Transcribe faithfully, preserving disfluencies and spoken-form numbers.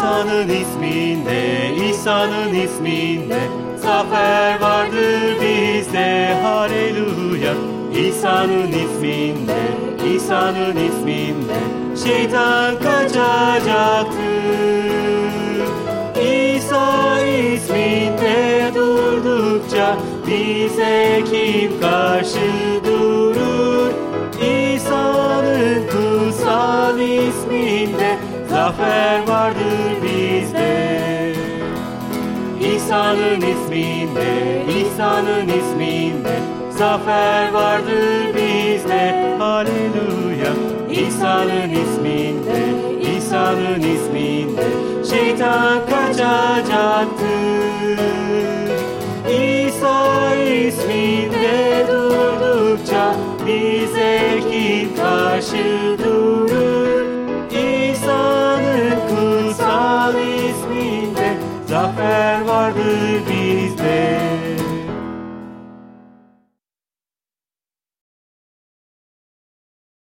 İsa'nın isminde, İsa'nın isminde zafer vardır bizde. Haleluya. İsa'nın isminde, İsa'nın isminde şeytan kaçacaktır. İsa isminde durdukça bize kim karşı durur? İsa'nın kutsal isminde zafer vardır bizde. İsa'nın isminde, İsa'nın isminde zafer vardır bizde. Haleluya. İsa'nın isminde, İsa'nın isminde şeytan kaçacaktır. İsa isminde durdukça bize kim karşı durur? İsa'nın kutsal isminde zafer vardır bizde.